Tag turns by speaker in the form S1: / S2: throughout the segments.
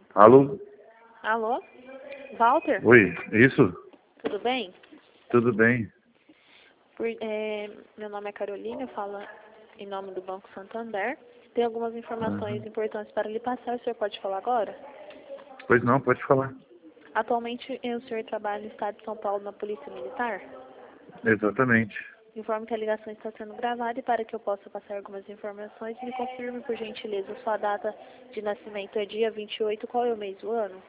S1: Alô?
S2: Alô? Walter?
S1: Oi, isso?
S2: Tudo bem?
S1: Tudo bem?
S2: Meu nome é Carolina, eu falo em nome do Banco Santander. Tem algumas informações importantes para lhe passar, o senhor pode falar agora?
S1: Pois não, pode falar.
S2: Atualmente, o senhor trabalha no estado de São Paulo na Polícia Militar?
S1: Exatamente.
S2: Informe que a ligação está sendo gravada e para que eu possa passar algumas informações, me confirme, por gentileza, sua data de nascimento é dia 28, qual é o mês do ano?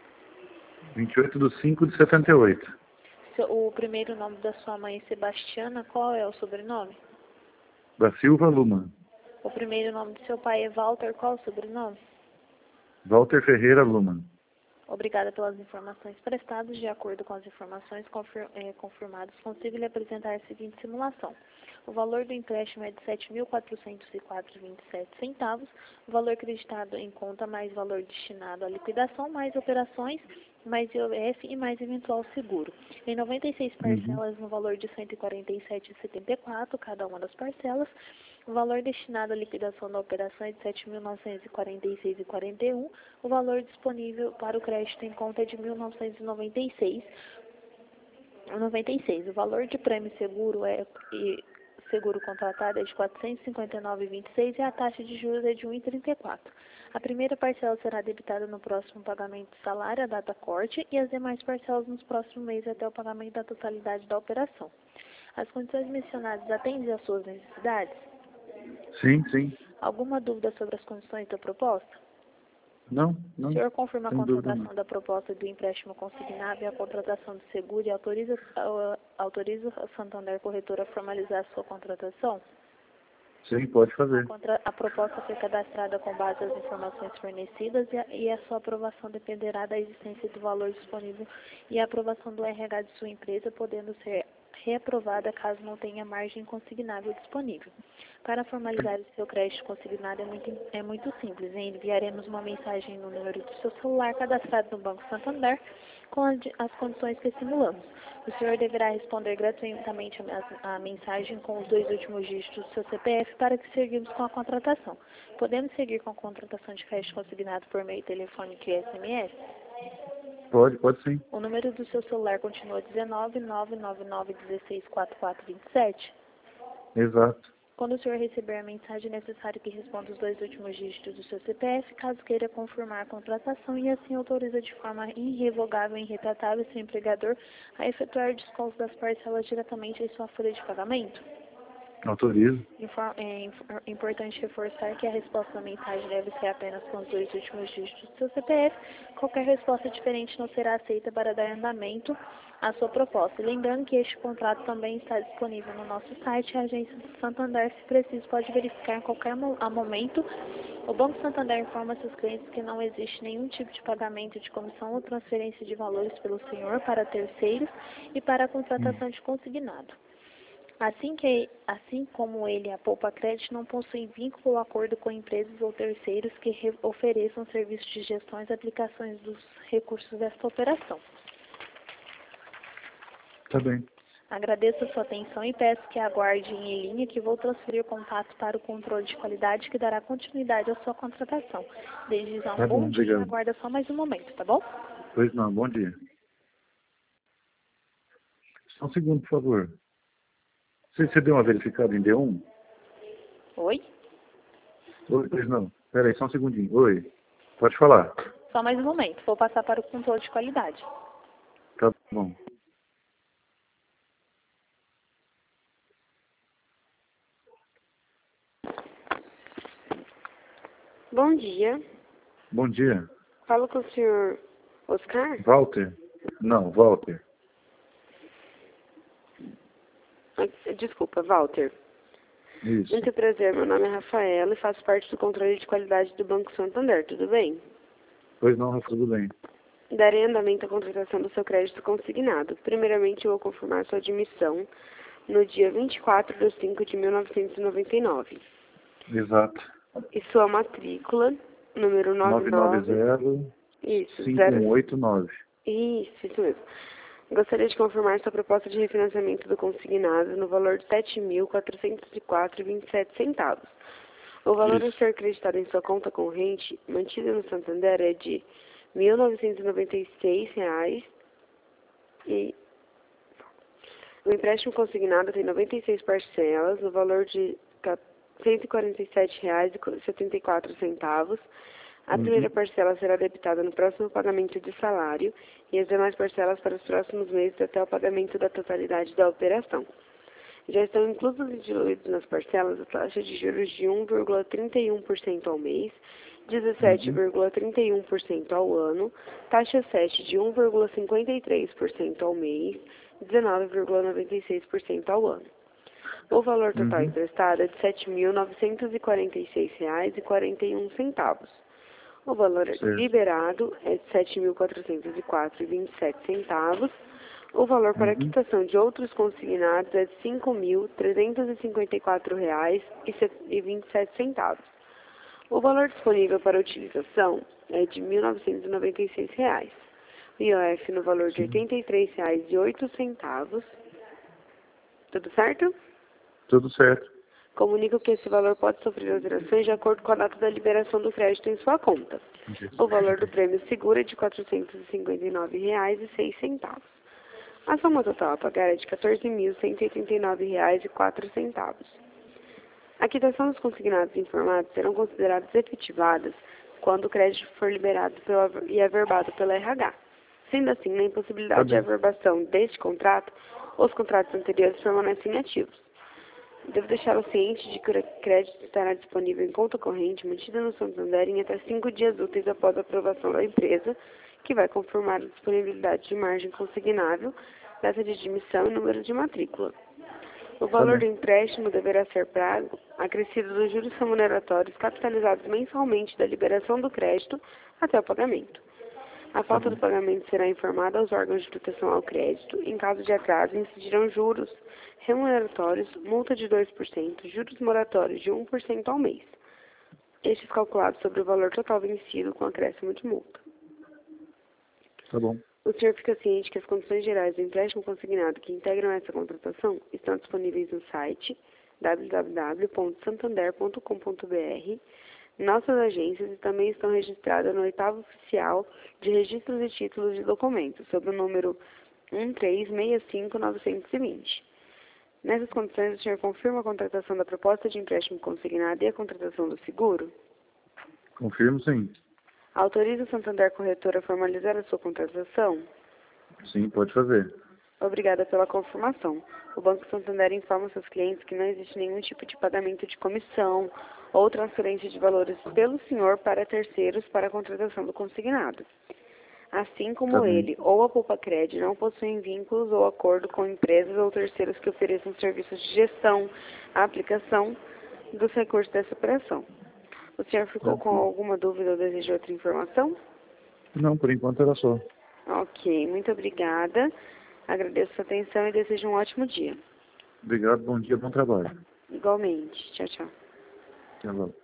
S1: 28/5/78.
S2: O primeiro nome da sua mãe é Sebastiana, qual é o sobrenome?
S1: Da Silva Luman.
S2: O primeiro nome do seu pai é Walter, qual é o sobrenome?
S1: Walter Ferreira Luman.
S2: Obrigada pelas informações prestadas. De acordo com as informações confirmadas, consigo lhe apresentar a seguinte simulação. O valor do empréstimo é de R$ 7.404,27. O valor acreditado em conta mais valor destinado à liquidação, mais operações, mais IOF e mais eventual seguro. Em 96 parcelas no valor de R$ 147,74 cada uma das parcelas. O valor destinado à liquidação da operação é de R$ 7.946,41. O valor disponível para o crédito em conta é de R$ 1.996,96. O valor de prêmio seguro contratado é de R$ 459,26 e a taxa de juros é de 1,34. A primeira parcela será debitada no próximo pagamento do salário, a data corte, e as demais parcelas nos próximos meses até o pagamento da totalidade da operação. As condições mencionadas atendem às suas necessidades?
S1: Sim, sim.
S2: Alguma dúvida sobre as condições da proposta?
S1: Não,
S2: O
S1: não.
S2: senhor confirma a
S1: Sem dúvida
S2: contratação
S1: não.
S2: da proposta do empréstimo consignado e a contratação do seguro e autoriza a Santander Corretora a formalizar a sua contratação?
S1: Sim, pode fazer.
S2: A proposta foi cadastrada com base nas informações fornecidas e a sua aprovação dependerá da existência do valor disponível e a aprovação do RH de sua empresa, podendo ser reaprovada caso não tenha margem consignável disponível. Para formalizar o seu crédito consignado é muito simples. Enviaremos uma mensagem no número do seu celular cadastrado no Banco Santander com as condições que simulamos. O senhor deverá responder gratuitamente a mensagem com os 2 últimos dígitos do seu CPF para que seguimos com a contratação. Podemos seguir com a contratação de crédito consignado por meio telefônico e SMS?
S1: Pode sim.
S2: O número do seu celular continua 19999164427?
S1: Exato.
S2: Quando o senhor receber a mensagem, é necessário que responda os 2 últimos dígitos do seu CPF, caso queira confirmar a contratação, e assim autoriza de forma irrevogável e irretratável seu empregador a efetuar o desconto das parcelas diretamente em sua folha de pagamento.
S1: Autorizo.
S2: É importante reforçar que a resposta da mensagem deve ser apenas com os 2 últimos dígitos do seu CPF. Qualquer resposta diferente não será aceita para dar andamento à sua proposta. Lembrando que este contrato também está disponível no nosso site, a agência do Santander, se preciso, pode verificar em qualquer momento. O Banco Santander informa seus clientes que não existe nenhum tipo de pagamento de comissão ou transferência de valores pelo senhor para terceiros e para a contratação de consignado. Assim como ele, a Poupa Crédito não possui vínculo ou acordo com empresas ou terceiros que ofereçam serviços de gestão e aplicações dos recursos desta operação.
S1: Tá bem.
S2: Agradeço a sua atenção e peço que aguarde em linha que vou transferir o contato para o controle de qualidade que dará continuidade à sua contratação. Desde já
S1: Tá bom,
S2: bom dia,
S1: obrigado.
S2: aguarda só mais um momento, tá bom?
S1: Pois não, bom dia. Só um segundo, por favor. Você deu uma verificada em D1?
S2: Oi?
S1: Oi, pois não. Peraí, só um segundinho. Oi. Pode falar.
S2: Só mais um momento, vou passar para o controle de qualidade.
S1: Tá bom.
S3: Bom dia.
S1: Bom dia.
S3: Falo com o senhor Oscar?
S1: Walter? Não, Walter.
S3: Desculpa, Walter.
S1: Isso.
S3: Muito prazer, meu nome é Rafaela e faço parte do controle de qualidade do Banco Santander, tudo bem?
S1: Pois não, Rafa, tudo bem.
S3: Darei andamento à contratação do seu crédito consignado. Primeiramente, eu vou confirmar sua admissão no dia 24/5/1999.
S1: Exato.
S3: E sua matrícula, número 99...
S1: 990
S3: Isso,
S1: 5189.
S3: Isso mesmo. Gostaria de confirmar sua proposta de refinanciamento do consignado no valor de R$ 7.404,27. O valor a ser acreditado em sua conta corrente, mantida no Santander, é de R$ 1.996 e o empréstimo consignado tem 96 parcelas, no valor de R$ 147,74. A primeira parcela será debitada no próximo pagamento de salário e as demais parcelas para os próximos meses até o pagamento da totalidade da operação. Já estão inclusos e diluídos nas parcelas a taxa de juros de 1,31% ao mês, 17,31% ao ano, taxa 7 de 1,53% ao mês, 19,96% ao ano. O valor total emprestado é de R$ 7.946,41. O valor liberado é de R$ 7.404,27. O valor para quitação de outros consignados é de R$ 5.354,27. O valor disponível para utilização é de R$ 1.996. O IOF no valor de R$ 83,08. Tudo certo?
S1: Tudo certo.
S3: Comunico que esse valor pode sofrer alterações de acordo com a data da liberação do crédito em sua conta. O valor do prêmio seguro é de R$ 459,06. A soma total a pagar é de R$ 14.189,04. A quitação dos consignados informados serão consideradas efetivadas quando o crédito for liberado e averbado pela RH. Sendo assim, na impossibilidade de averbação deste contrato, os contratos anteriores permanecem ativos. Devo deixá-lo ciente de que o crédito estará disponível em conta corrente mantida no Santander em até 5 dias úteis após a aprovação da empresa, que vai confirmar a disponibilidade de margem consignável, data de admissão e número de matrícula. O valor do empréstimo deverá ser pago acrescido dos juros remuneratórios capitalizados mensalmente da liberação do crédito até o pagamento. A falta do pagamento será informada aos órgãos de proteção ao crédito. Em caso de atraso, incidirão juros remuneratórios, multa de 2%, juros moratórios de 1% ao mês. Estes calculados sobre o valor total vencido com acréscimo de multa.
S1: Tá bom.
S3: O senhor fica ciente que as condições gerais do empréstimo consignado que integram essa contratação estão disponíveis no site www.santander.com.br, nossas agências, e também estão registradas no 8º Oficial de Registros e Títulos de Documentos, sob o número 1365920. Nessas condições, o senhor confirma a contratação da proposta de empréstimo consignado e a contratação do seguro?
S1: Confirmo, sim.
S3: Autoriza o Santander Corretora a formalizar a sua contratação?
S1: Sim, pode fazer.
S3: Obrigada pela confirmação. O Banco Santander informa seus clientes que não existe nenhum tipo de pagamento de comissão ou transferência de valores pelo senhor para terceiros para a contratação do consignado. Assim como ele ou a Poupa-Cred não possuem vínculos ou acordo com empresas ou terceiros que ofereçam serviços de gestão, aplicação dos recursos dessa operação. O senhor ficou com alguma dúvida ou deseja outra informação?
S1: Não, por enquanto era só.
S3: Ok, muito obrigada. Agradeço a sua atenção e desejo um ótimo dia.
S1: Obrigado, bom dia, bom trabalho.
S3: Igualmente. Tchau, tchau.
S1: Até logo.